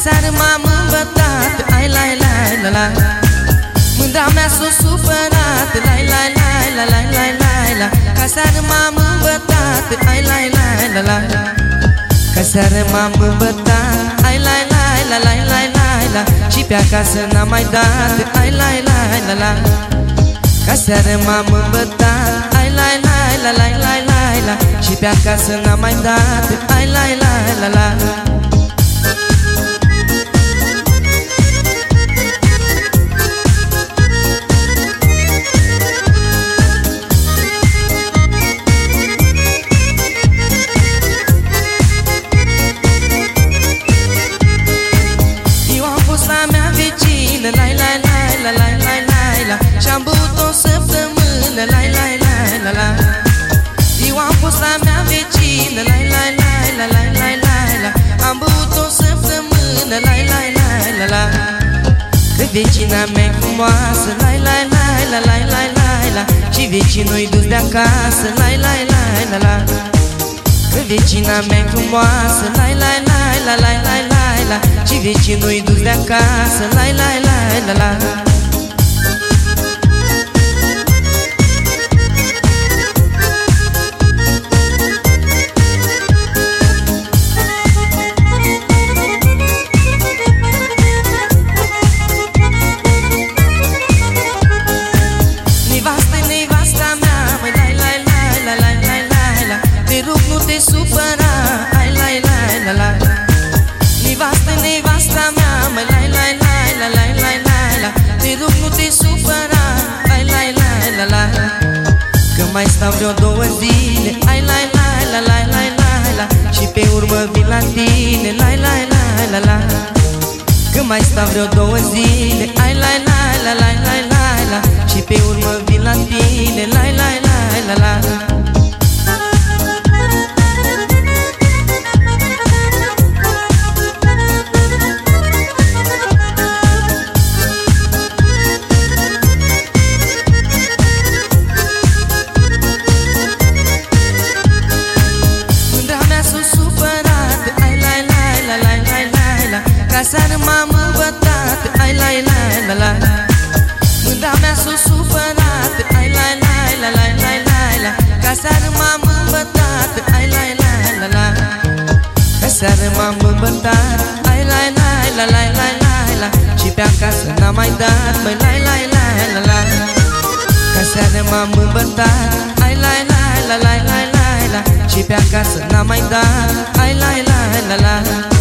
Aseară m-am îmbătat, ai la la la la. Mândra mea s-o supărat, la la la la la la la la. Aseară m-am îmbătat, ai la la la la. Aseară m-am îmbătat, ai la la la la la la la. Și pe acasă n-am mai dat, ai la la la la. Aseară m-am îmbătat, ai la la la la la la la. Și pe acasă n-am mai dat, ai la la la la. La la la la la la la la. Și-am băut o săptămână, la la la la la. Eu am fost la mea vecină, la la la la la la la la. Am băut o săptămână, la la la la la. Că vecina mea frumoasă, la la la la la la la la. Și vecinul-i dus de acasă, la la la la la. Că vecina mea frumoasă, la la la la la la la la. Și vecinul-i dus de acasă, la la la la la. Nevasta mea, măi, la la la la la la la la. Te rog, nu te supăra, ai la la la la. Nevasta mea, măi, la la la la la la la la. Te rog, nu te supăra, ai la la la la. Că mai stau vreo 2 zile, ai la la la la la la la. Și pe urmă vin la tine, la la la la la. Că mai stau vreo 2 zile, ai la la la la la la la. Și pe urmă vin la tine, la la la la la. Aseară m-am îmbătat, ai la la la la. Mândra mea s-o supărat, ai la la la la la la la. Aseară m-am îmbătat, ai la la la la. Aseară m-am îmbătat, ai la la la la la la la. Și pe acasă n-am mai dat, măi, la la la la la. Aseară m-am îmbătat, ai la la la la la la la. Și pe acasă n-am mai dat, ai la la la la.